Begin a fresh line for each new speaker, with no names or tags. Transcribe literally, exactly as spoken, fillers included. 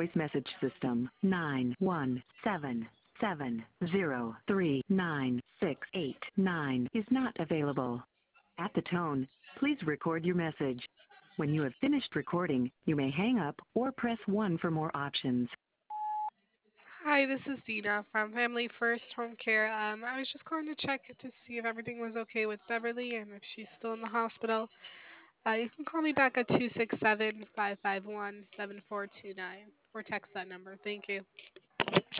voice message system. nine one seven seven zero three nine six eight nine is not available. At the tone, please record your message. When you have finished recording, you may hang up or press one for more options.
Hi, this is Dina from Family First Home Care. Um, I was just calling to check to see if everything was okay with Beverly and if she's still in the hospital. Uh, you can call me back at two six seven, five five one, seven four two nine or text that number. Thank you.